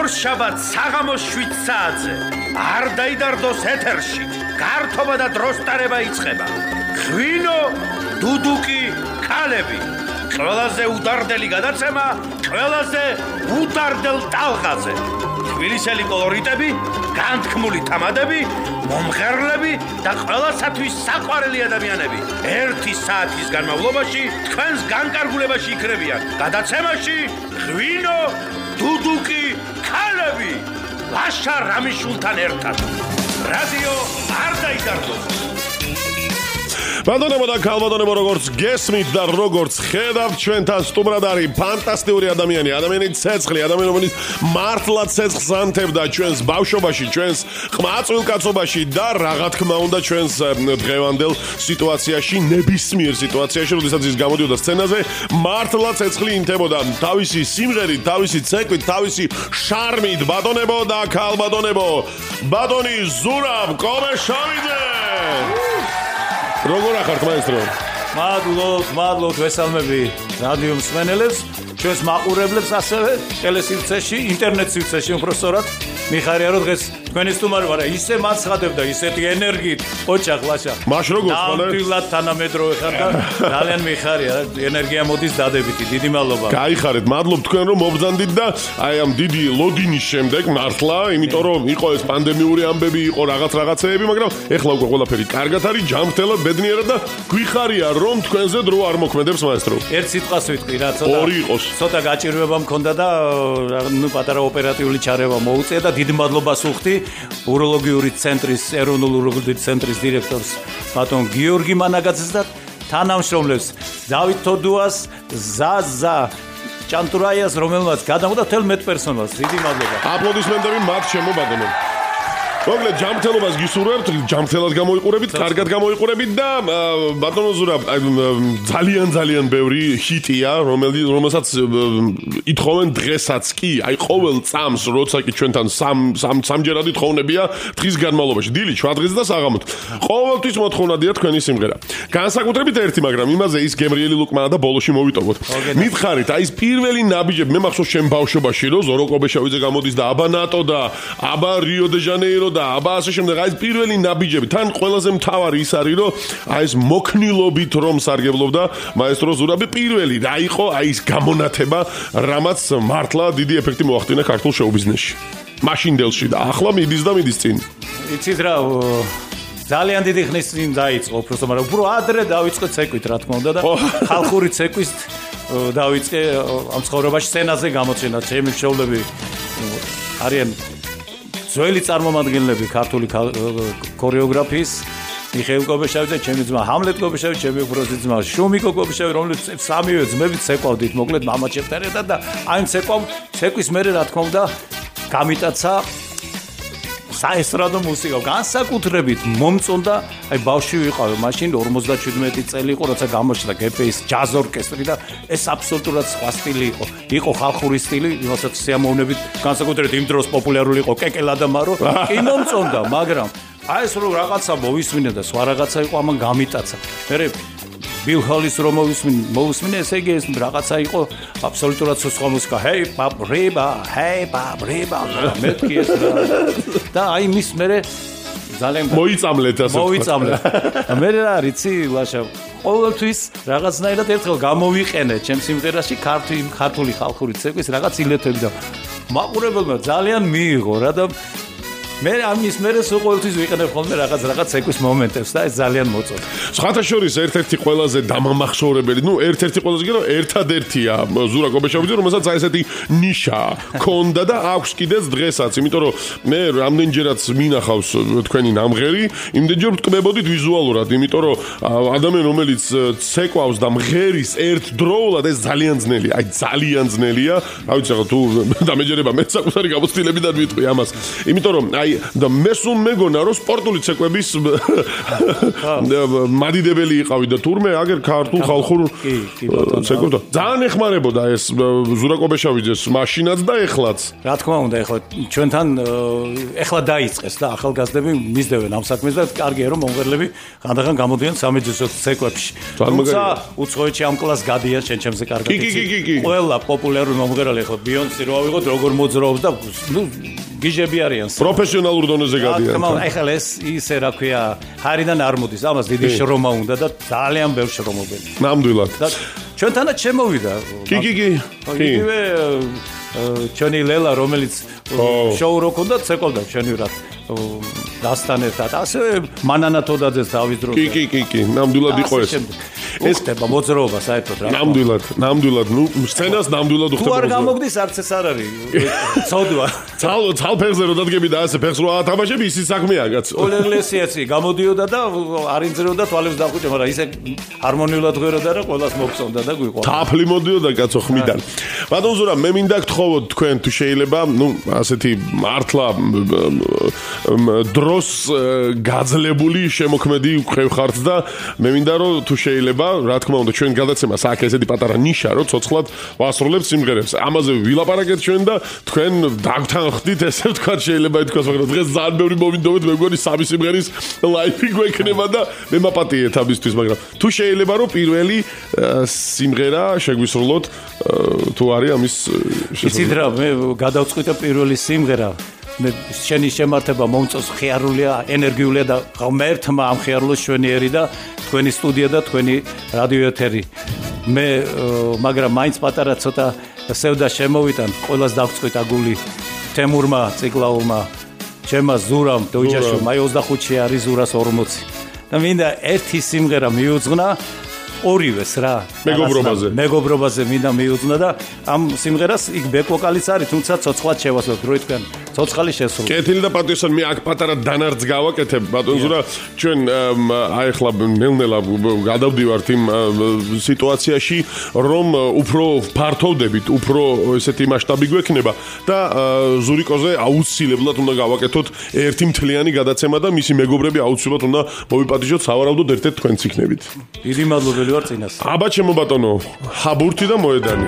ორშაბათ საღამოს 7 საათზე არ დაიდარდოს ეთერში გართობა და დროს ტარება იწყება ღვინო დუდუკი ქალები ყველაზე უდარდელი გადაცემა ყველაზე უდარდელ ტალღაზე თბილისელი კოლორიტები განთქმული თამადები მომღერლები და ყველასათვის საყვარელი ადამიანები 1 საათის განმავლობაში თქვენს განკარგულებაში იქნებიან გადაცემაში ღვინო დუდუკი ქალები ლაშა რამიშულთან ერთად რადიო არ დაიდარდოს ბატონებო და ქალბატონებო როგორც გესმით და როგორც ხედავთ ჩვენთან სტუმრად არის ფანტასტიკური ადამიანი ცეცხლი ადამიანი რომელიც მართლა ცეცხლს ანთებდა ჩვენს ბავშვობაში ჩვენს ყმაწვილ კაცობაში და რა თქმა უნდა ჩვენს დღევანდელ სიტუაციაში ნებისმიერ სიტუაციაში როდესაც ის გამოდიოდა სცენაზე მართლა ცეცხლი ინთებოდა თავისი სიმღერით თავისი ცეკვით თავისი შარმით ბატონებო და ქალბატონებო ბატონი ზურაბ კობეშოვიძე როგორ ახართ მაესტრო? მადლობთ ვესალმები რადიო მსმენელებს, ჩვენს მაყურებლებს ასევე ტელესივრცეში, ინტერნეტ სივრცეში უბრალოდ მიხარია რომ დღეს თქვენი სტუმარი ვარ, ისე მაცხადებდა, ისეთი ენერგიით, ოჩახ ლაშა. მაშ როგორ ხარ? ნამდვილად თანამედროვე ხარ და ძალიან მიხარია, ენერგია მოდის დადებითი, დიდი მადლობა. გაიხარეთ, მადლობ თქვენ რომ მობრძანდით და აი ამ დიდი ლოდინის შემდეგ მართლა, იმიტომ რომ იყო ეს პანდემიური ამბები, იყო რაღაცეები, მაგრამ ეხლა უკვე ყველაფერი კარგად არის, ჯანმრთელად, ბედნიერად და გვიხარია რომ თქვენზე დრო არ მოქმედებს მაესტრო. ერთ სიტყვას ვიტყვი რა, ორი იყოს. ცოტა გაჭირვება მქონდა და ნუ პატარა ოპერატიული ჩარევა მოუწია და დიდი მადლობას ვუხდი უროლოგიური ცენტრის ეროვნულ უროლოგიური ცენტრის დირექტორს ბატონ გიორგი მანაგაძეს და თანამშრომლებს დავით თოდუას ზაზა ჭანტურაიას რომელმაც გადამოდა თელ მეტპერსონალს დიდი მადლობა აპლოდისმენტები მათ ჩემო ბატონო მოგლე ჯანმრთელობას გისურვებთ, ჯანმრთელად გამოიყურებით, კარგად გამოიყურებით და ბატონო ზურაბ ძალიან ბევრი ჰიტია, რომელსაც ითხოვენ დღესაც კი, აი ყოველ წამს, როცა კი ჩვენთან სამჯერად ითხოვნებია დღის განმავლობაში, დილით, შუადღეზე და საღამოთ. ყოველთვის მოთხოვნადია თქვენი სიმღერა. განსაკუთრებით ერთი, მაგრამ იმაზე ის გემრიელი ლუკმანა და ბოლოში მოვიტოვოთ. მითხარით, აი ეს პირველი ნაბიჯები, მე მახსოვს ჩემ ბავშვობაში, რომ ზორო კობეშოვიძე გამოდის და აბა ნატო და აბა რიო დე ჟანეირო და აბა ასე შემდეგ აი ეს პირველი ნაბიჯები თან ყველაზე მთავარი ის არის რომ აი ეს მოქნილობით რომ სარგებლობდა მაესტრო ზურაბი პირველი რა იყო აი ეს გამონათება რამაც მართლა დიდი ეფექტი მოახდინა ქართულ შოუ-ბიზნესში მაშინდელში და ახლა მიდის წინ იცით რა ძალიან დიდი ხნის წინ დაიწყო უბრალოდ მაგრამ უფრო ადრე დავიწყე ცეკვით რა თქმა უნდა და ხალხური ცეკვის დავიწყე ამ ცხოვრებაში სცენაზე გამოჩენა ჩემი მშობლები არიან ძველი წარმომადგენლები ქართული ქორეოგრაფიის მიხეილ კობეშოვიძე, ჩემი ძმა ჰამლეტ კობეშოვიძე, ჩემი უბრალოდ ძმა შუმიკო კობეშოვიძე, რომელიც სამივე ძმებით ცეკვავდით, მოკლედ მამაჩემთან ერთად და აი ცეკვის მერე რა თქმა უნდა გამიტაცა საესტრადო მუსიკა განსაკუთრებით მომწონდა აი ბავშვი ვიყავი მაშინ 57 წელი იყო როცა გამოჩნდა გპ-ის ჯაზ ორკესტრი და ეს აბსოლუტურად სხვა სტილი იყო ხალხური სტილი რომელსაც სიამოვნებით განსაკუთრებით იმ დროს პოპულარული იყო კეკელა და მარო კი მომწონდა მაგრამ აი ეს რომ რაღაცა მოვისმინე და სხვა რაღაცა იყო ამან გამიტაცა მე ბილ ჰოლის რომ მოვისმინე ესე იგი ეს რაღაცა იყო აბსოლუტურად სხვა მუსიკა ჰეი პაპრიბა მეთქი ეს და აი მის მე ძალიან მოიწამლეთ ასე მე რა რიცი ლაშა ყოველთვის რაღაცნაირად ერთხელ გამოვიყენე ჩემ სიმღერაში ქართული ხალხური ცეკვის რაღაც ილეთები და მაყურებელმა ძალიან მიიღო რა და მე ამის მერე ყოველთვის ვიყენებ ხოლმე რაღაც ცეკვის მომენტებს და ეს ძალიან მოწონდა. სხვათა შორის ერთ-ერთი ყველაზე დამამახსოვრებელი, ერთ-ერთი ყველაზე კიდევ ერთადერთია ზურა კობეშოვიძე, რომელსაც აი ესეთი ნიშა ქონდა და აქვს კიდეც დღესაც, იმიტომ რომ მე რამდენჯერაც მინახავს თქვენი ნამღერი, იმდენჯერ ვტკბებოდით ვიზუალურად, იმიტომ რომ ადამიანი რომელიც ცეკვავს და მღერის ერთდროულად ეს ძალიან ძნელია. რა ვიცი რა თუ დამეჯერება მე საკუთარი გამოცდილებიდან ვიტყვი ამას. იმიტომ რომ აი აი და მესულ მეგონა რომ სპორტული ცეკვების მადიდებელი იყავი და თურმე აგერ ქართულ ხალხურ ცეკვებს ძალიან ეხმარებოდა ეს ზურაკობეშავიძეს მაშინაც და ეხლაც. რა თქმა უნდა, ეხლა ჩვენთან ეხლა დაიწყეს და ახალგაზრდები მისდევენ ამ საქმეს და კარგია რომ მომღერლები ხანდახან გამოდიან სამედიცინო ცეკვებში. თუმცა უცხოეთში ამ კლასს გადიან ჩემზე კარგად. კი. ყველა პოპულარული მომღერალი ეხლა ბიონსი რო ავიღოთ როგორ მოძრაობს და გიჟები არიან. პროფესიონალურ დონეზე გადიან. ეხლა ეს ისე რა ქვია, ჰარიდან არ მოდის. ამას დიდი შრომა უნდა და ძალიან ბევრი შრომობელი. ნამდვილად. და ჩვენთანაც შემოვიდა. კი. იგივე ჩვენი ლელა რომელიც შოუ რო ქონდა ცეკვობდა ჩვენივრად დასთან ერთად. ასე მანანა თოდაძეს დავიძროთ. კი. ნამდვილად იყო ეს. ეს ხდება მოძრაობა საერთოდ რა. ნამდვილად. ნუ სცენას ნამდვილად ხდება. თუ არ გამოგდის არც ეს არ არის. ცოდვა. ცალფეხზე რო დადგები და ასე ფეხს რო ათამაშები ისიც საქმეა კაცო. ოლეგლესიაცი გამოდიოდა და არ ინძრეოდა თვალებს დახუჭა, მაგრამ ისე ჰარმონიულად ღეროდა და ყველას მოგწონდა და გვიყვარდა. თაფლი მოდიოდა კაცო ხმიდან. ბატონ ზურა, მე მინდა გთხოვოთ თქვენ თუ შეიძლება, ნუ ასეთი მართლა დროს გაძლებული შემოქმედი ხევხართ და მე მინდა რომ თუ შეიძლება, რა თქმა უნდა, ჩვენ გადაცემას აქ ესეთი პატარა ნიშა რომ ცოცხლად ვასრულებთ სიმღერებს. ამაზე ვილაპარაკეთ ჩვენ და თქვენ დაგთანხმდით, ესე ვთქვათ, შეიძლება ითქვას, მაგრამ დღეს ძალიან ბევრი მოვინდომეთ, მე მგონი სამი სიმღერის ლაივი გვექნება და მე მაპატიეთ ამისთვის, მაგრამ თუ შეიძლება რომ პირველი სიმღერა შეგვისრულოთ, თუ არის ამის იცით რა, მე გადავწყვიტე პირველი სიმღერა მე შენი შემართება მომწონს, ხიარულია, ენერგიულია და ღმერთმა ამხიარულოს ჩვენიერი და თქვენი სტუდია და თქვენი რადიო ეთერი. მე მაგრამ მაინც პატარა ცოტა სევდა შემოვიტან, ყოველას დავწყვიტა გული თემურმა ციკლაურმა, ჩემმა ზურამ დოიჯაშო, მაი 25-ში არის ზურას 40. და მინდა ერთი სიმღერა მიუძღვნა ორივეს რა. მეგობრობაზე მინდა მიუძღვნა და ამ სიმღერას იქ ბეკ ვოკალიც არის, თუმცა ცოცხლად შევასრულებ, რო თქვენ ცოცხალი შესრულე. კეთილი და პატიოსანი, მე აქ პატარა დანარჩ გავაკეთებ, ბატონ ზურა, ჩვენ აი ახლა ნელ-ნელა გადავდივართ იმ სიტუაციაში, რომ უფრო ფართოვდებით, უფრო ესეთი მასშტაბი გვექნება და ზურიკოზე აუცილებლად უნდა გავაკეთოთ ერთი მთლიანი გადაცემა და მისი მეგობრები აუცილებლად უნდა მოვიპატიჟოთ, სავარაუდოდ ერთ-ერთ თქვენც იქნებით. დიდი მადლობელი ვარ წინას. აბა ჩემო ბატონო, ჰაბურთი და მოედანი.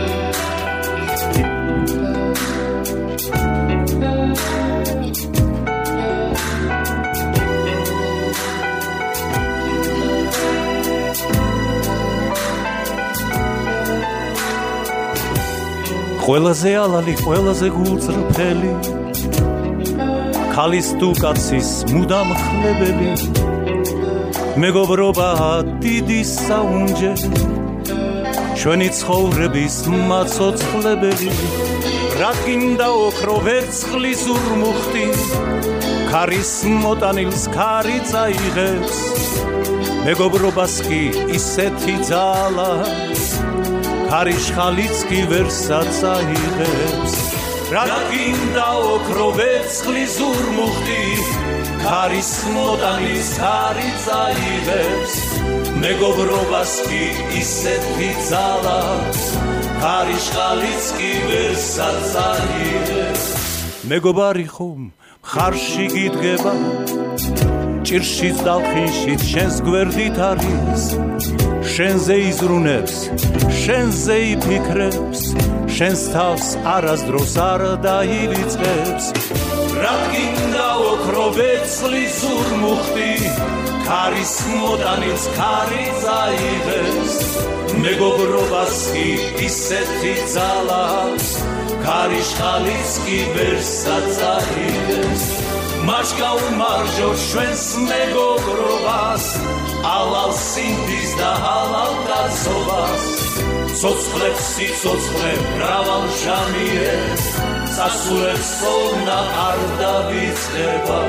ყველაზე ალალი, ყველაზე გულწრფელი, ქალის თუ კაცის მუდამ ხლებელი, მეგობრობა დიდი საუნჯე, ჩვენი ცხოვრების მაცოცხლებელი, რა გინდა ოქრო ვერცხლის ურმუხტი, ქარის მოტანილს ქარი წაიღებს, მეგობრობას კი ისეთი ძალა, ქარის ხალიც კი ვერ საწაიღებს, რა გინდა ოქრო ვერცხლის ურმუხტი, ქარის მოტანის ქარი წაიღებს, მეგობრობას კი ისეთი ძალა, ქარის ხალიც კი ვერ საწაიღებს. მეგობარი ხომ ხარში გიდგება, ჭირშიც დალხინშიც შენს გვერდით არის, შენზე იზრუნებს, შენზე იფიქრებს, შენს თავს არასდროს არ დაივიწყებს, რა გინდა ოქრო ვერცხლის ურმუხტი, ქარის მოტანის ქარი წაიღებს, მეგობრობას კი ისეთი ძალა, ქარის ხალიც კი ვერ საწაიღებს, მას გაუმარჯო ჩვენს მეგობრობას, ალალ სინდის და ალალ კაცობას, ცოცხლებს სიცოცხლე მრავალ ჟამიებს, სასულებს სოვნა არ დავიწყება.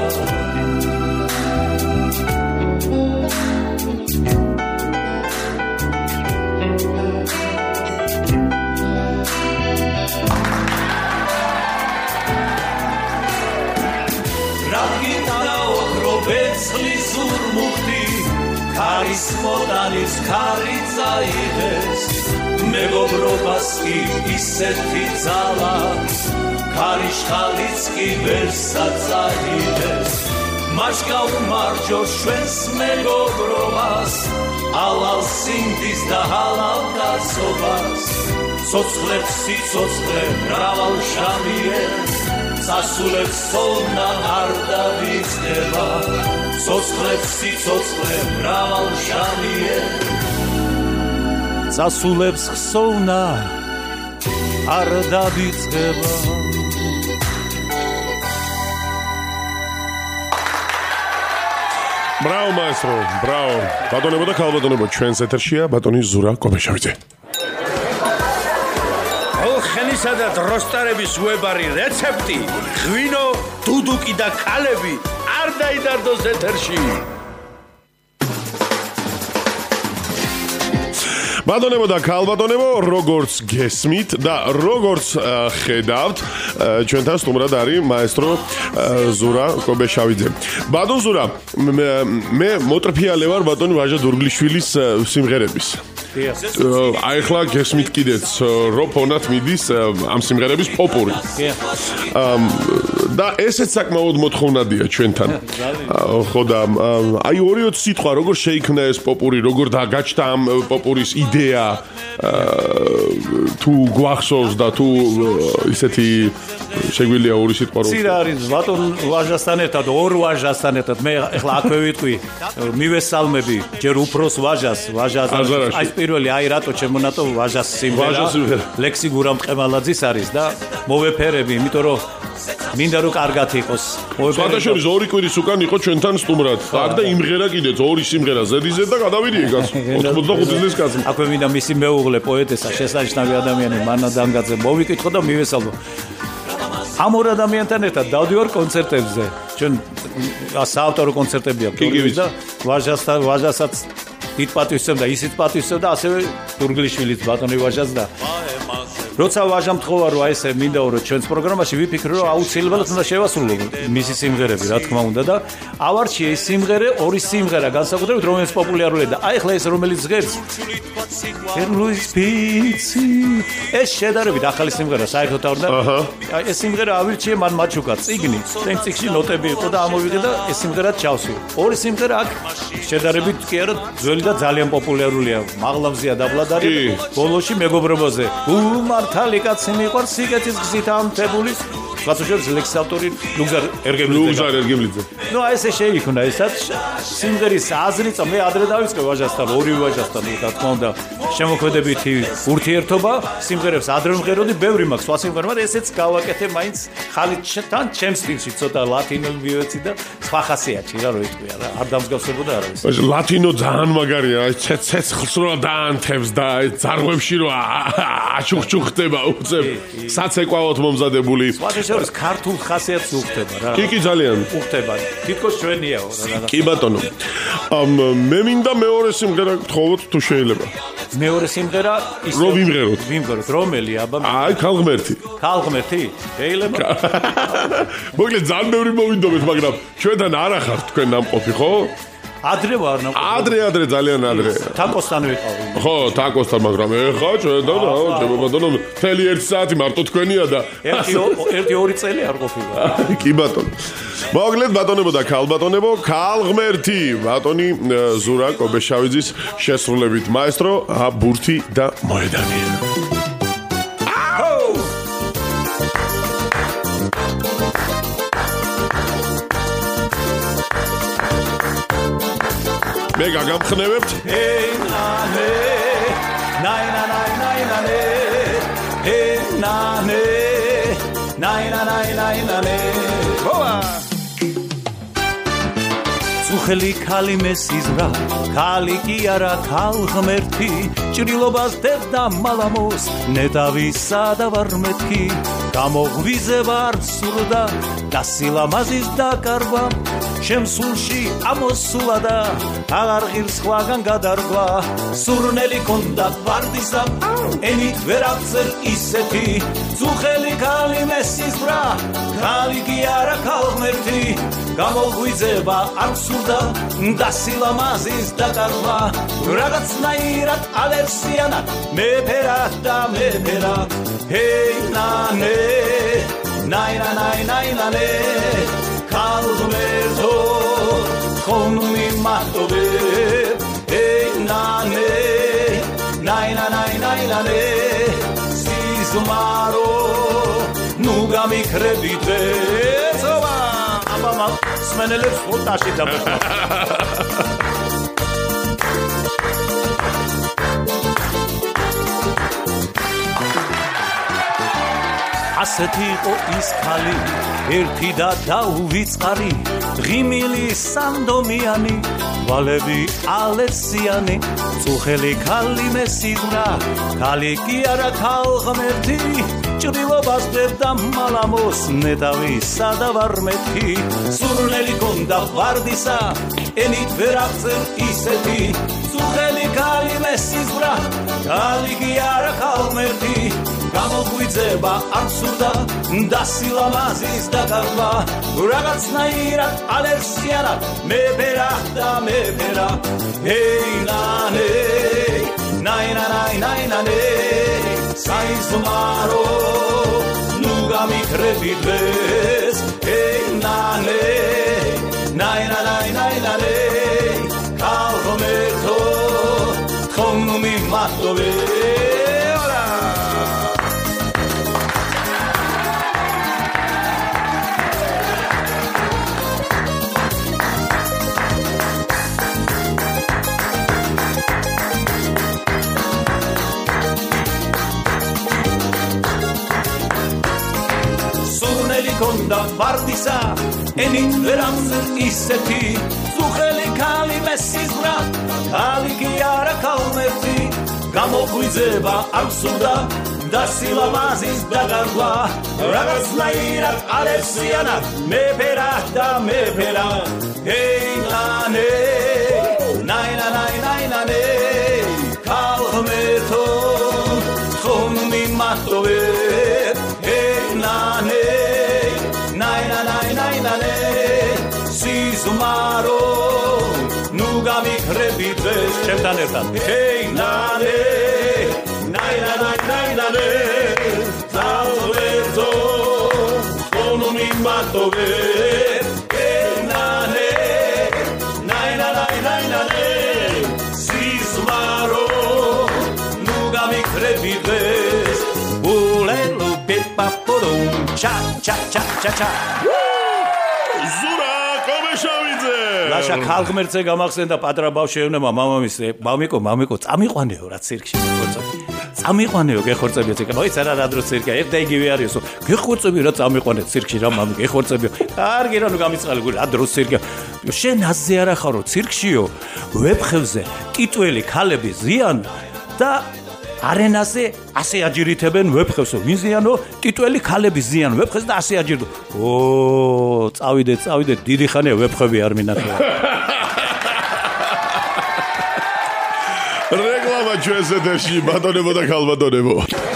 რა გინდა ოქრო ვერცხლის ურმუხტი, ქარის მოტანის ქარი წაიღებს, მეგობრობას კი ისეთი ძალა, ხარიშხალიც კი ვერ საწაილეს მას გავმარჯოს ჩვენს მეგობრობას ალალ სინდის და ჰალალ კაცობას ცოცხლებს სიცოცხლე მრავალ შამიერს სასულებს სოვნა არ დავიწყება ცოცხლებს სიცოცხლე მრავალ შამიერს სასულებს ხსოვნა არ დავიწყება Браво, маэстро, браво. Ბატონებო და ქალბატონებო, ჩვენს ეთერშია ბატონი ზურა კობეშავიძე. ხენისა და დროსტარების უებარი რეცეპტი, ღვინო, დუდუკი და ქალები არ დაიდარდოს ეთერში. ბატონებო და ქალბატონებო, როგორც გესმით და როგორც ხედავთ, ჩვენთან სტუმრად არის მაესტრო ზურა კობეშავიძე. ბატონ ზურა, მე მოტრფიალე ვარ ბატონი ვაჟა დურგლიშვილის სიმღერების. აი ხლა გესმით კიდეც რო ფონად მიდის ამ სიმღერების პოპური. და ესეც საკმაოდ მოთხოვნადია ჩვენთან. ხო და აი 2-20 სიტყვა როგორ შეიქმნა ეს პოპური, როგორ დაგაჩნდა ამ პოპურის იდეა თუ გვახსოვს და თუ ისეთი შეგვიძლია ორი სიტყვა რო. ცირა არის ბატონ ვაჟასთან ერთად, ორ ვაჟასთან ერთად. მე ახლა აქვე ვიტყვი, მივესალმები ჯერ უფროს ვაჟას აი პირველი აი რატო ჩემონატო ვაჟას სიმღერა ლექსი გურამ ყემალაძის არის და მოვეფერები, იმიტომ რომ მინდა რომ კარგად იყოს. სხვადასხვა ორი კვირის უკან იყო ჩვენთან სტუმრად. აქ და იმღერა კიდეც ორი სიმღერა ზედიზე და გადავიდიე კაც 85 წლის კაცი. აქვე მინდა მისი მეუღლე პოეტესა შესანიშნავი ადამიანი მანა დანგაძე მოვიკითხო და მივესალმო. ამ ორ ადამიანთან ერთად დავდივარ კონცერტებზე. ჩვენ საავტორო კონცერტები აქვს და ვაჟასაც დიდ პატივისცემ და ისიც პატივისცემ და ასევე დურგლიშვილიც ბატონი ვაჟას და როცა ვაჟამ თხოვა რომ აი ესე მინდა რომ ჩვენს პროგრამაში ვიფიქრო რომ აუცილებლად უნდა შევასრულო მისი სიმღერები რა თქმა უნდა და ავარჩიე ეს სიმღერე ორი სიმღერა განსაკუთრებით რომელიც პოპულარულია და აი ხლა ეს რომელიც ღერს ერლუის პიცი ეს შედარებით ახალი სიმღერა საერთოდ არ და აი ეს სიმღერა ავირჩიე მან მაჩუკა წიგნი წინ წიგში ნოტები იყო და ამოვიღე და ეს სიმღერა ჩავსვი ორი სიმღერა აქ შედარებით კი არა ძველი და ძალიან პოპულარულია მაღლამზეა დაბლადარი ბოლოში მეგობრობაზე მართალი კაცი მიყვარს სიგეთის გზით ამთებული გასაშორს ლექსის ავტორი ლუგზარ ერგემლიძე. ნუ აი ესე შეიქმნა ესაც სიმღერის აზრიც მე ადრე დავიწყე ვაჟასთან ორი ვაჟასთან რა თქმა უნდა შემოქმედებითი ურთიერთობა სიმღერებს ადრე მღეროდი ბევრი მაქვს სხვა სიმღერა მაგრამ ესეც გავაკეთე მაინც ხალისთან ჩემს სტილში ცოტა ლათინო ვიოცი და სხვა ხასიათი რა რო იტყვია რა არ დამსგავსებოდა არავის. ლათინო ძალიან მაგარია აი ცეცხლს რო დაანთებს და აი ძარღვებში რო აჩუხჩუხდება უცებ საცეკვავოთ მომზადებული ეს ქართულ ხასიათს უხდება რა. კი ძალიან უხდება. თითქოს ჩვენიაო რა. კი ბატონო. მე მინდა მეორე სიმღერა გთხოვოთ თუ შეიძლება. მეორე სიმღერა ისე რომ ვიმღეროთ. რომელი აბა? აი ქალღმერთი. ქალღმერთი? შეიძლება. მოკლედ ძალიან ბევრი მოვინდომეთ, მაგრამ ჩვენთან არ ახართ თქვენ ნამყოფი, ხო? ადრე ვარ ნამყოფი. ადრე ძალიან ადრე. თაკოსთან ვიყავი. ხო, თაკოსთან, მაგრამ ეხა ჩვენთან რა, ბატონო, მთელი 1 საათი მარტო თქვენია და 1-2 წელი არ ყოფილა. კი ბატონო. მოკლედ ბატონებო და ქალბატონებო, ქალღმერთი, ბატონი ზურა კობეშავიძის შესრულებით მაესტრო ბურთი და მოედანი. მე გაგამხნევებთ წუხელი ქალი მესიზრა ქალი კი არა ქალღმერთი ჭრილობას დებდა მალამოს ნეტავისა და ვარმეთქი გამოღვიძე ვარ სურდა და სილამაზის დაკარგვა შემსულში ამოსულა და აღარ ღირს სხვაგან გადარგვა სურნელი კონდა ვარდისა ენით ვერ აღწერ ისეთი წუხელი ქალი მესიზრა ქალი კი არა ქალღმერთი გამოღვიძება არ სურდა და სილამაზის დაკარგვა რაღაცნაირად ალერსიანად მეფერად და მეფერად ჰეი ნანე ნაინანაინაინანე ქალღმერთო ხომ მიმატოვებ ეინანე ნაინანაინაინანე სიზმარო ნუ გამიქრებით ეცობა აბა სმენელებს ფოტაში დამხა ასეთი იყო ის ხალი ერთი და დაუვიწყარი ღიმილი სანდომიანი ვალები ალერსიანი წუხელი ხალი მესიზმრა ხალი კი არა ქალღმერთი ჭრილობას დებდა მალამოს ნეტავისა და ვარმეთი სურნელი გონდა ვარდისა ენით ვერ აღწევ ისეთი წუხელი ხალი მესიზმრა ხალი კი არა ქალღმერთი გამოგვიძება არ სურდა და სილამაზის დაგარვა რაღაცნაირად ალერსიანად მეფერა და მეფერა ეინანე ნაინანაინაინანე საიზმარო ნუ გამიქრებით დღეს ეინანე ნაინანაინაინანე ქალღმერთო ხომ მიმატოვებ კონდა ვარდისა ენით ვერ აღწევ ისეთი წუხელი ხალი მესიზმრა ხალი კი არა ქალღმერთი გამოგვიძება არ სურდა და სილამაზის დაგარვა რაღაცნაირად ალერსიანად მეფერა და მეფერა ეინანე ნაინანაინაინანე ქალღმერთო ხომ მიმატოვებ ეინანე ნაინანაინაინანე სიზმარო ნუ გამიქრებით დღეს ჩემთან ერთად ეინანე ნაინანაინაინანე ქალღმერთო ხომ მიმატოვებ ეინანე ნაინანაინაინანე სიზმარო ნუ გამიქრებით დღეს ულელუ პიპაპურუმ ჩა ჩა ჩა ჩა ჩა ზურა კობეშავიძე ლაშა ქალღმერთზე გამახსენდა პატრა ბავშვებმა მამამისე მამიკო წამიყვანეო რა ცირკში წამიყვანეო გეხორწებიო ცირკი მოიცა რა დრო ცირკი ერთ და იგივე არისო გეხორწები რა წამიყვანე ცირკში რა მამიკო გეხორწებიო კარგი რა ნუ გამიწყალი გული რა დრო ცირკი შენ აზე არა ხარო ცირკშიო ვეფხებზე კიტველი ქალები ზიან და არენაზე ასე აჯირითებენ ვეფხევსო ვიზიანო ტიტველი ქალები ზიან ვეფხეს და ასე აჯირდო ო წავიდე დიდი ხანია ვეფხები არ მინახია რეკლამა ჩვენს ეთერში ბატონებო და ქალბატონებო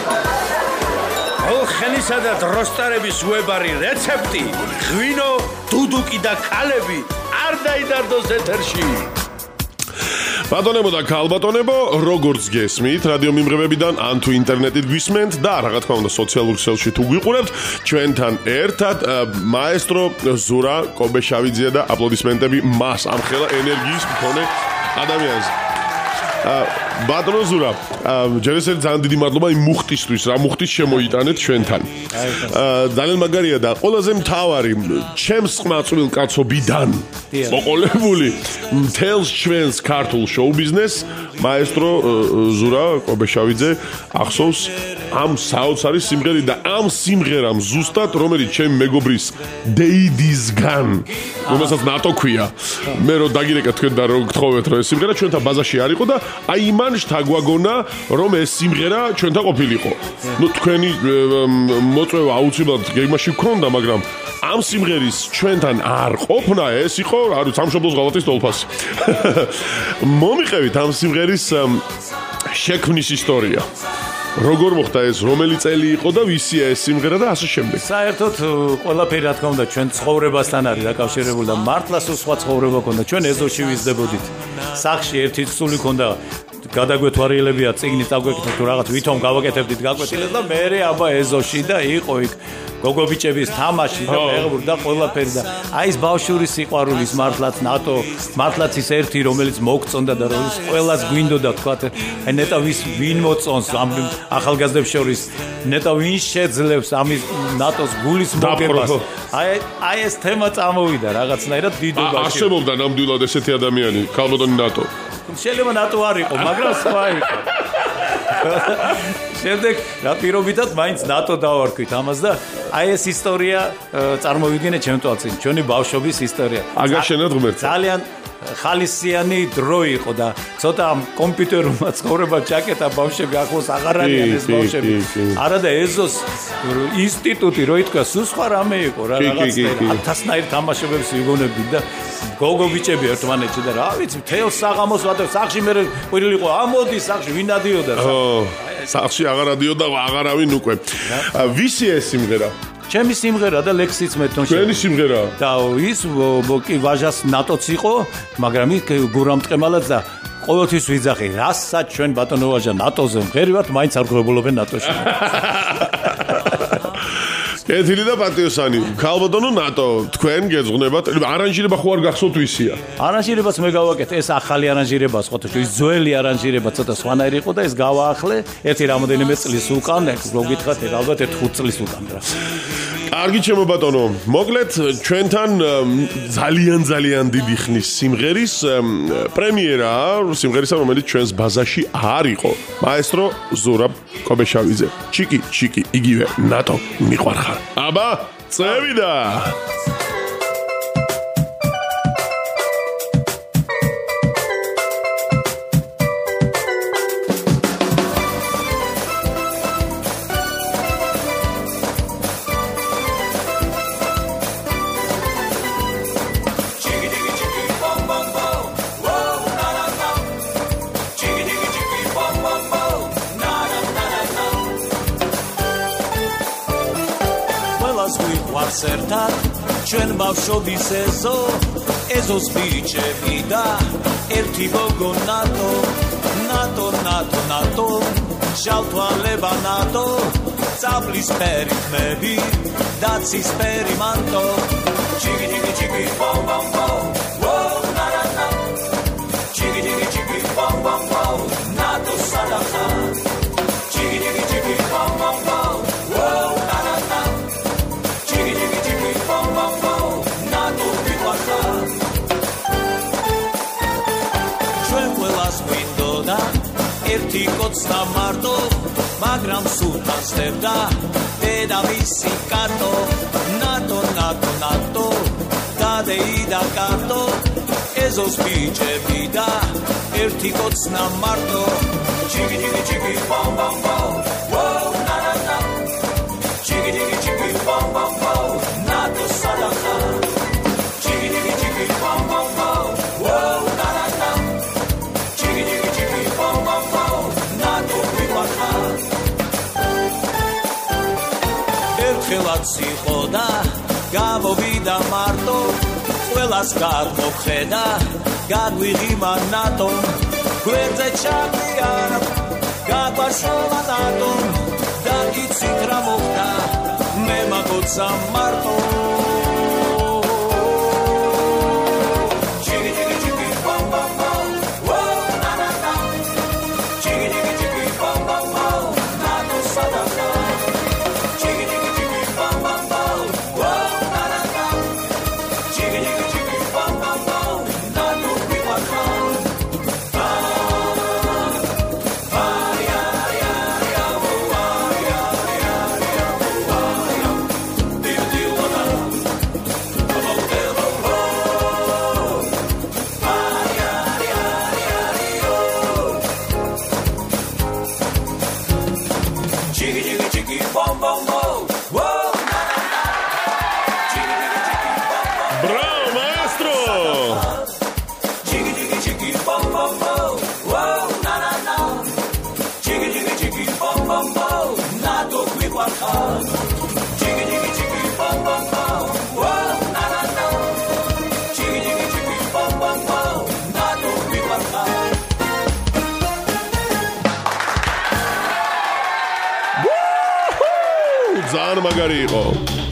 ხენისა და დროსტარების უებარი რეცეპტი ღვინო დუდუკი და ქალები არ დაიდარდოს ეთერში ბატონებო და ქალბატონებო, როგორც გესმით, რადიო მიმღებებიდან ან თუ ინტერნეტით გვისმენთ და რა თქმა უნდა სოციალურ ქსელში თუ გვიყურებთ, ჩვენთან ერთად მაესტრო ზურა კობეშავიძე და აპლოდისმენტები მას ამხელა ენერგიის მქონე ადამიანს. ბატონო ზურა, ჯერესერ ძალიან დიდი მადლობა იმ მუხტისთვის, რა მუხტის შემოიტანეთ ჩვენთან. ძალიან მაგარია და ყველაზე მთავარი, ჩემს ყმაწვილ კაცობიდან მოყოლებული მთელს ჩვენს ქართულ შოუ ბიზნესს მაესტრო ზურა კობეშავიძე ახსოვს ამ საოცარი სიმღერით და ამ სიმღერამ ზუსტად რომელიც ჩემი მეგობრის დეიდისგან რომელსაც ნატო ქვია მე რო დაგირეკა თქვენ და რო გთხოვეთ რომ ეს სიმღერა ჩვენთან ბაზაში არ იყო და აი იმან შთაგვაგონა რომ ეს სიმღერა ჩვენთან ყოფილიყო ნუ თქვენი მოწვევა აუცილებლად გეგმაში გქონდა მაგრამ ამ სიმღერის ჩვენთან არ ყოფნა ეს იყო არის სამშობლოს ღალატის თოლფასი მომიყევით ამ სიმღერის შექმნის ისტორია როგორ მოხდა ეს რომელი წელი იყო და ვისია ეს სიმღერა და ასე შემდეგ საერთოდ ყველაფერი რა თქმა უნდა ჩვენ ცხოვრებასთან არის დაკავშირებული და მართლა სხვა ცხოვრება ქონდა ჩვენ ეზოში ვიზდებოდით სახში ერთი ცული ქონდა გადაგვეთვალიერებია წიგნით დაგვეკითხეთ თუ რაღაც ვითომ გავაკეთებდით გაკვეთილეს და მე აბა ეზოში და იყო იქ გოგო ბიჭების თამაში და ფეხბურთი და ყველაფერი და აი ეს ბავშვური სიყვარულის მართლაც ნატო მართლაც ის ერთი რომელიც მოგწონდა და რომელიც ყველას გვინდოდა თქვა აი ნეტა ვინ მოწონს ამ ახალგაზრდებს შორის ნეტა ვინ შეძლებს ამის ნატოს გულის მოგებას აი ეს თემა წამოვიდა რაღაცნაირად დიდობაში არსებობდა ნამდვილად ესეთი ადამიანი ქალბატონი ნატო შეიძლება ნატო არ იყო მაგრამ სხვა იყო შემდეგ რა პირობითად მაინც ნატო დავარქვით ამას და აი ეს ისტორია წარმოვიდგინე ჩემ თვალწინ ჩვენი ბავშვობის ისტორია აგაშენოთ ღმერთს ძალიან ხალისიანი დრო იყო და ცოტა კომპიუტერულმა ცხოვრება ჩაკეტა ბავშვები ახლოს აღარ არიან ეს ბავშვები არა და ეზოს ინსტიტუტი რო ითქვა სულ სხვა რამე იყო რა რაღაცნაირად ათასნაირ თამაშებებს ვიგონებდით და გოგო ბიჭები ერთმანეთში და რა ვიცი თელს საღამოს ვატებ სახში მე ყვირილიყო ამოდი სახში ვინ ადიოდა სახში აღარ ადიოდა აღარავინ უკვე ვისი ეს სიმღერა ჩემი სიმღერა და ლექსიც მე თვითონ ჩვენი სიმღერა და ის კი ვაჟას ნატოც იყო მაგრამ ის გურამ ტყემალაც და ყოველთვის ვიძახი რასაც ჩვენ ბატონო ვაჟა ნატოზე მღერივართ მაინც არ გრებულობენ ნატოში კეთილი და პატიოსანი ქალბატონო ნატო თქვენ გეძღვნებათ არანჟირება ხო არ გახსოვთ ვისია არანჟირებას მე გავაკეთე ეს ახალი არანჟირება სხვათა ის ძველი არანჟირება ცოტა სხვანაირი იყო და ეს გავაახლე ერთი რამოდენიმე წლის უკან რო გითხრათ ალბათ 5 წლის უკან რა კარგი ჩემო ბატონო მოკლედ ჩვენთან ძალიან დიდი ხნის სიმღერის პრემიერა სიმღერისა რომელიც ჩვენს ბაზაში არ იყო მაესტრო ზურაბ კობეშავიძე ჩიკი იგივე ნატო მიყვარხარ აბა წევიდა ერთად ჩვენ ბავშვობის ეზოს ბიჭები და ერთი გოგო ნატო შავთვალება ნატო წაბლის ფერი ხმები და ცისფერი მანტო ჩიგი ბომ ბომ ბომ ნატო ჩიგი ბომ ბომ ბომ ნატო სადახა ჩიგი ბომ ბომ ბომ ერთი კოცნა მარტო მაგრამ სულთან სდებდა დედა მისი კატო ნატო დადეიდა კატო ეზოს ბიჭები და ერთი კოცნა მარტო ჩიგი ბომ ბომ ბომ ჩიგი ბომ ბომ ბომ ნატო სადახა ჩიგი ბომ ბომ ბომ ხელაც იყო და გამოვიდა მარტო ყველას გადმოხედა გაგვიღიმა ნატო გვერდზე ჩაგიარა გაგვაშოვა ნატო და იცით რა მოხდა მე მაგოცა მარტო მაგარი იყო.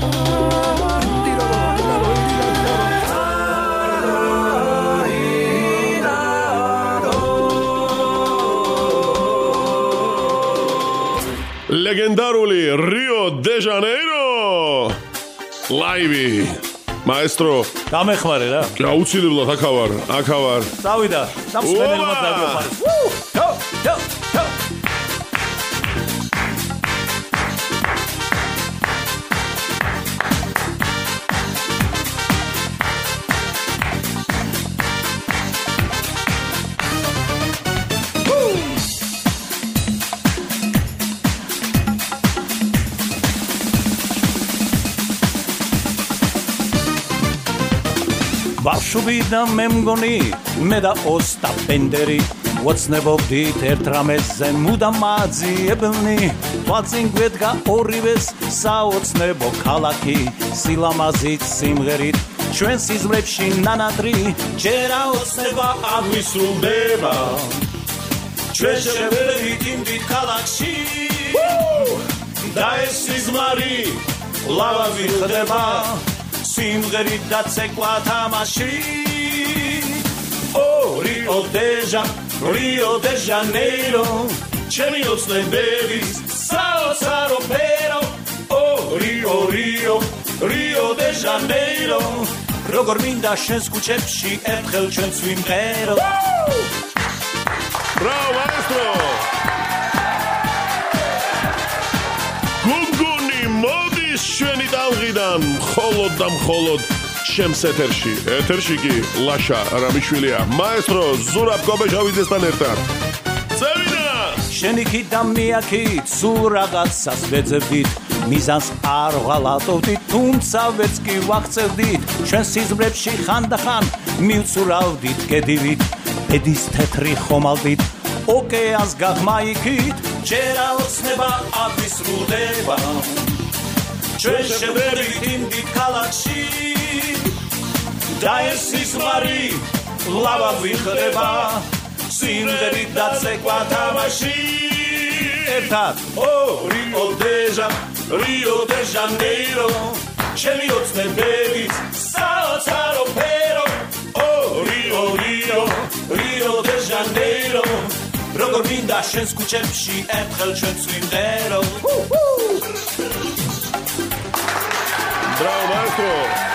ლეგენდარული რიო დე ჟანეირო ლაივი მაესტრო დამეხმარე რა აუცილებლად აქ ვარ წავიდა სამსვენელმა დაგვეხმარეს ბავშვიდან მე მგონი მე და ოსტაპენდერი ვოცნებობდით ერთ რამეზე მუდამ მაძიებელნი თვალწინ გვედგა ორივეს საოცნებო ქალაქი სილამაზით სიმღერით ჩვენ სიზმრებში ნანატრი ჯერ აოცნება აგვისრულდება ჩვენ შევედით იმ დიდ ქალაქში და ეს სიზმარი ლავაზი ხდება სიმღერით და ცეკვა თამაში რიო დე ჟანეირო ჩემი ოცნებების საოცარ ოპერო რიო დე ჟანეირო როგორ მინდა შენს ქუჩებში ერთხელ ჩვენც ვიმღერო ბრავო მაესტრო გუგუნი მოდის ჩვენი ტალღიდან მხოლოდ და მხოლოდ ჩემს ეთერში კი ლაშა რამიშვილია მაესტრო ზურაბ კობეშავიძესთან ერთად წევიდა შენი ქიდა მიაქით სულ რაღაცას ვეძებდით მიზანს არ ღალატობდით თუმცა ვერც კი ვახცევდით ჩვენ სიზმრებში ხანდახან მივცურავდით გედივით ედის თეთრი ხომალდით ოკეანს გაღმაიქით ჯერ აოცნება აგვისრულდება ჩვენ შევედით იმ დიდ ქალაქში და ეს სიზმარი ლავაზი ხდება სიმღერით და ცეკვა თამაში ერთად რიო დე ჟანეირო ჩემი ოცნებების საოცარ ოპერო რიო დე ჟანეირო როგორ მინდა შენს ქუჩებში ერთხელ ჩვენც ვიმღერო Bravo, maestro!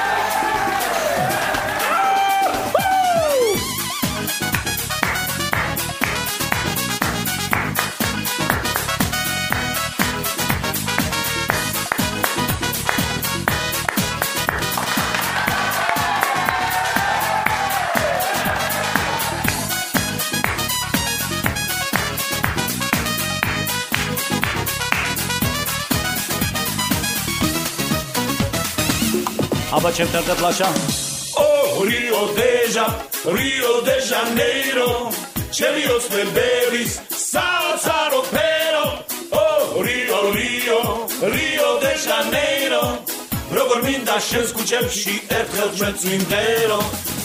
აბა ჩემთან გადლაშა რიო დე ჟანეირო ჩემი ოცნებების საოცარ ოპერო რიო დე ჟანეირო როგორ მინდა შენს ქუჩებში ერთხელ ჩვენც ვიმღერო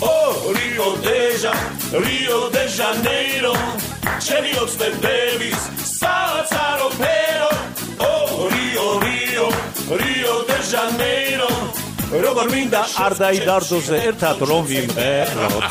რიო დე ჟანეირო ჩემი ოცნებების საოცარ ოპერო რიო დე ჟანეირო როგორ მინდა არ დაიდარდოზე ერთად რომ ვიმღეროთ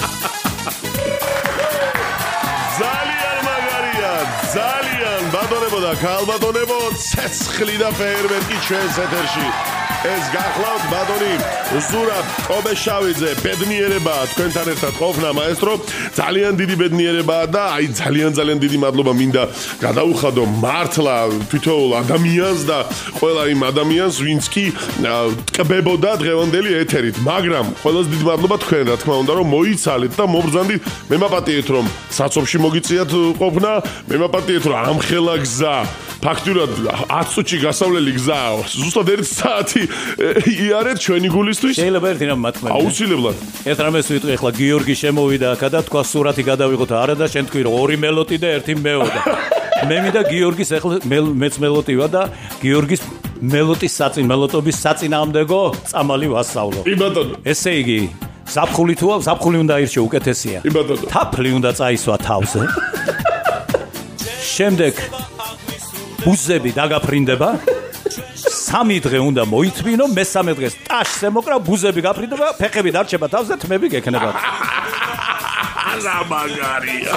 ძალიან მაგარია ძალიან ბატონებო და ქალბატონებო ცეცხლი და ფეერვერკი ჩვენს ეთერში ეს გახლავთ ბატონი ზურაბ კობეშავიძე ბედნიერებაა თქვენთან ერთად ყოფნა მაესტრო ძალიან დიდი ბედნიერებაა და აი ძალიან დიდი მადლობა მინდა გადაუხადო მართლა თვითოულ ადამიანს და ყველა იმ ადამიანს ვინც კი ტკბებოდა დღევანდელი ეთერით მაგრამ ყველას დიდი მადლობა თქვენ რა თქმა უნდა რომ მოიცალეთ და მობრძანდით მე მაპატიეთ რომ საცობში მოგიწიათ ყოფნა მე მაპატიეთ რომ ამხელა გზა ფაქტურად 10 წუთში გასავლელი გზა ზუსტად 1 საათი იარეთ ჩვენი გულისთვის შეიძლება ერთი რამ მათქმელი აუცილებლად ერთ რამეს ვიტყვი ახლა გიორგი შემოვიდა აქა და თქვა სურათი გადავიღოთ არა და შენ თქვი რომ 2 მელოტი და 1 მეოდა მე მინდა გიორგის ახლა მეც მელოტი ვარ და გიორგის მელოტობის საწინააღმდეგო წამალი ვასწავლო კი ბატონო ესე იგი ზაფხული უნდა აირჩიო უკეთესია კი ბატონო თაფლი უნდა წაისვა თავზე შემდეგ ბუზები დაგაფრინდება 3 დღე უნდა მოითმინო, მესამე დღეს ტაშს ემოკრა, ბუზები გაფრინდება, ფეხები დარჩება თავზე, თმები გექნება. რა მაგარია.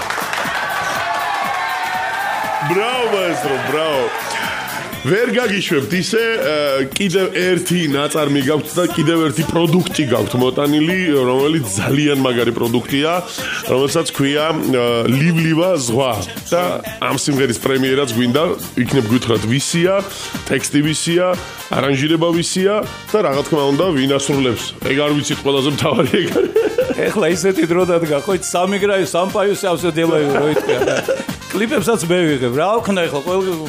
Bravo, maestro, bravo. ვერ გაგიშვებთ ისე კიდევ ერთი ნაწარმი გაქვთ და კიდევ ერთი პროდუქტი გაქვთ მოტანილი, რომელიც ძალიან მაგარი პროდუქტია, რომელსაც ქვია ლივლივა ზღვა და ამ სიმღერის პრემიერაც გვინდა, იქნებ გითხრათ ვისია, ტექსტი ვისია, არანჟირება ვისია და რა თქმა უნდა ვინ ასრულებს. ეგ არ ვიცით ყველაზე მთავარი ეგ არის. ეხლა ისეთი დრო დადგა, ხო, სამიგრაი, სამპაიუსი ავსო დილაი რო იტყვია. კლიპებსაც მე ვიღებ. რა ვქნა ეხლა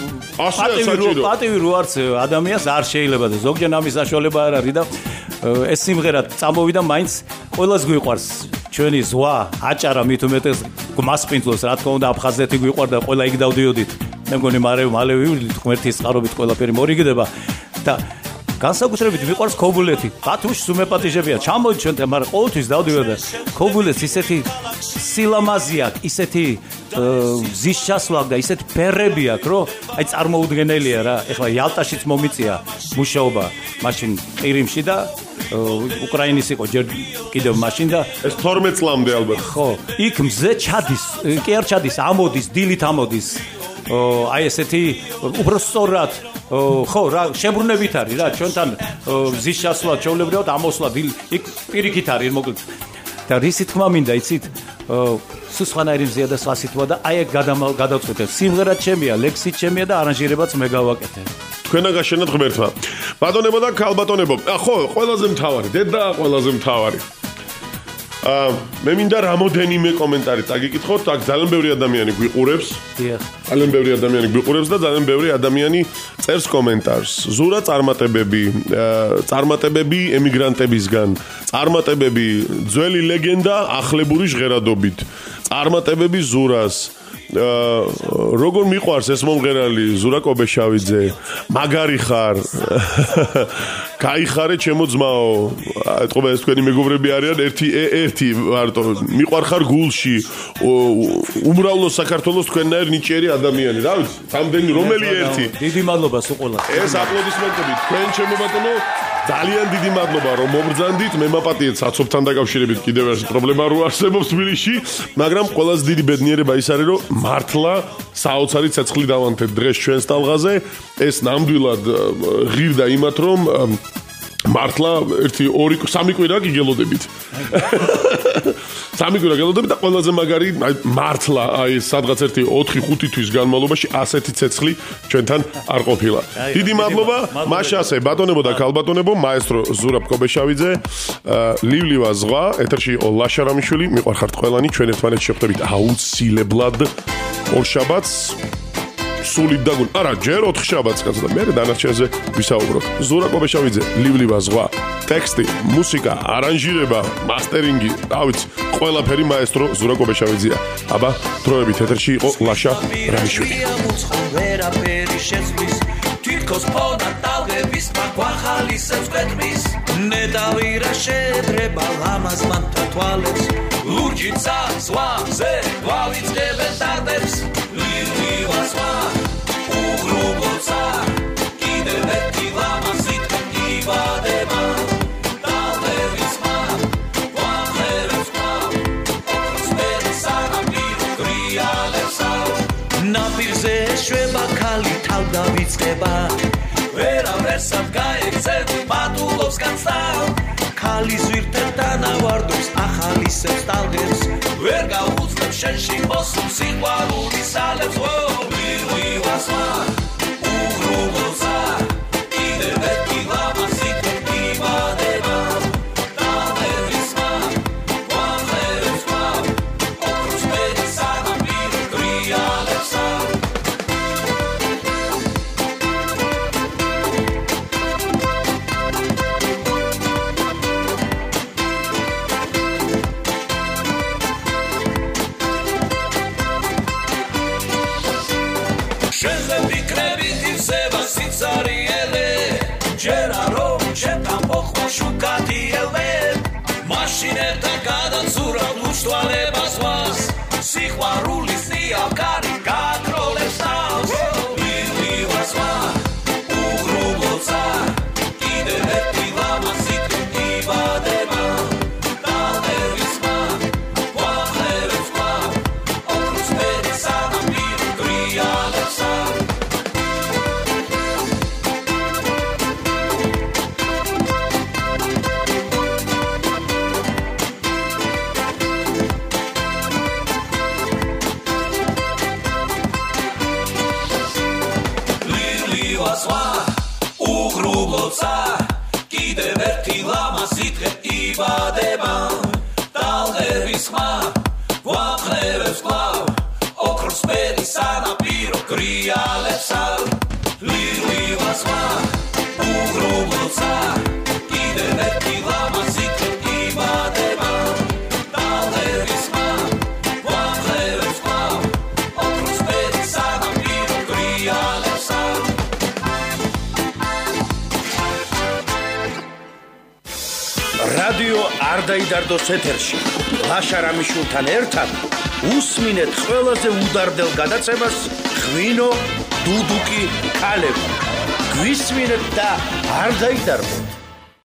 პატივი რო არც ადამიანს არ შეიძლება და ზოგჯერ ამის საშუალება არ არის და ეს სიმღერა წამოვიდა მაინც ყველას გვიყვარს. ჩვენი ზღვა, აჭარა მით უმეტეს გმასპინძლოს, რა თქმა უნდა აფხაზეთი გვიყვარდა, ყველა იქ დავდიოდით. მე მგონი მალე ვივლით ღმერთის წყარობით ყველაფერი მორიგდება და განსაკუთრებით მიყვარს ქობულეთი. ბათუმში სუმეპატიჟებია, ჩამოდი ჩვენთან, მაგრამ ყოველთვის დავდივარ და ქობულეთს ისეთი სილამაზი აქვს, ისეთი მზის ჩასვლა აქვს და ისეთი ფერები აქვს, რომ აი წარმოუდგენელია რა. ეხლა იალტაშიც მომიწია მუშაობა, მაშინ ყირიმში და უკრაინის იყო ჯერ კიდევ მაშინ და ეს 12 წლამდე ალბათ. ხო, იქ მზე ჩადის, კი არ ჩადის, ამოდის, დილით ამოდის. აი ესეთი უფრო სწორად ხო რა შებრუნებით არის რა ჩვენთან მზის ჩასვლა ჩვეულებრივად ამოსვლა იქ პირიქით არის მოკლედ და რისი თქმა მინდა იცით სულ სხვანაირი მზია და სხვა სიტყვა და აი ეგ გადავწყვეტე სიმღერა ჩემია ლექსი ჩემია და არანჟირებაც მე გავაკეთე თქვენა გაშენათ ღმერთმა ბატონებო და ქალბატონებო ხო ყველაზე მთავარი დედა ყველაზე მთავარი მე მინდა რამოდენიმე კომენტარი წაგიკითხოთ აქ ძალიან ბევრი ადამიანი გვიყურებს ძალიან ბევრი ადამიანი გვიყურებს და ძალიან ბევრი ადამიანი წერს კომენტარს ზურა წარმატებები ემიგრანტებისგან წარმატებები ძველი ლეგენდა ახლებური ჟღერადობით წარმატებები ზურას როგორ მიყვარს ეს მომღერალი ზურა კობეშავიძე მაგარი ხარ გაიხარე ჩემო ძმაო ეთყობა ეს თქვენი მეგობრები არიან ერთი მარტო მიყვარ ხარ გულში უმრავლო საქართველოს თქვენნაირ ნიჭიერი ადამიანი რა ვიცი სამდენი რომელი ერთი დიდი მადლობა სულ ყველას ეს აპლოდისმენტები თქვენ ჩემო ბატონო ძალიან დიდი მადლობა რომ მომბრძანდით მე მაპატიეთ საცობთან დაკავშირებით კიდევ ერთი პრობლემა რო არსებობს თბილისში მაგრამ ყველაზე დიდი ბედნიერება ის არის რომ მართლა საოცარი ცეცხლი დავანთეთ დღეს ჩვენს ტალღაზე ეს ნამდვილად ღირდა იმათ რომ მართლა 1-2-3 კვირა გიგელოდებით სამი კვირა გელოდებით და ყველაზე მაგარი მართლა აი სადღაც 4-5 თვის განმავლობაში ასეთი ცეცხლი ჩვენთან არ ყოფილა დიდი მადლობა მაშასე ბატონებო და ქალბატონებო მაესტრო ზურაბ კობეშავიძე ლივლივა ზღვა ეთერში იყო ლაშა რამიშვილი მიყვარხართ ყველანი ჩვენ ერთმანეთს შევხვდებით აუცილებლად ორშაბათს სულით დაგուն არა ჯერ 4 შაბათს კაცო და მე დანარჩენზე ვისაუბროთ ზურა კობეშავიძე ლივლივა ზღვა ტექსტი მუსიკა არანჟირება მასტერინგი დავით ყველაფერი მაესტრო ზურა კობეშავიძეა აბა დროებით ეთერში იყო ლაშა რამიშვილი თითქოს ფონა ტალღების მაგვახალისებს კვეთმის ნეტავირა შეძრება ლამაზ მანთა თვალებს ლურჯიცა ზღვაზე ვალიწყებენ ტარდებს ლივლივა ზღვა უღრუბოცა კიდევ ერთი ლამაზით იბადება ტალღების მან ვახერებს ყავ ოქროსფერი სანაპირო გრიალებსა ნაპირზე შვება ქალი თავდავიწყება ვერავერსად გაექცევ პატულობს განსწავ ქალი ზვირთებთან ავარდობს ახალისებს ტალღებს ვერ გავუძლებ შენში მოსულ სიყვარულის სალებს ლივლივა ზღვა უღრუბოცა კიდევ ერთი ლამაზით იბადება ტალღების მან ვახერებს ყავ ოქროსფერი სანაპირო გრიალებსა ჯერა რომ ჩემთან მოხდა შუქადიელე მაშინერთა გადაცურავ ლუშტვალებას ვას სიყვარულის ნიავკარი გაქროლებს თავს ლივლივა ზღვა უღრუბოცა არ დაიდარდოს ეთერში. ლაშა რამიშვილთან ერთად უსმინეთ ყველაზე უდარდელ გადაცემას ღვინო, დუდუკი, ქალები. გვისმინეთ და არ დაიდარდოთ.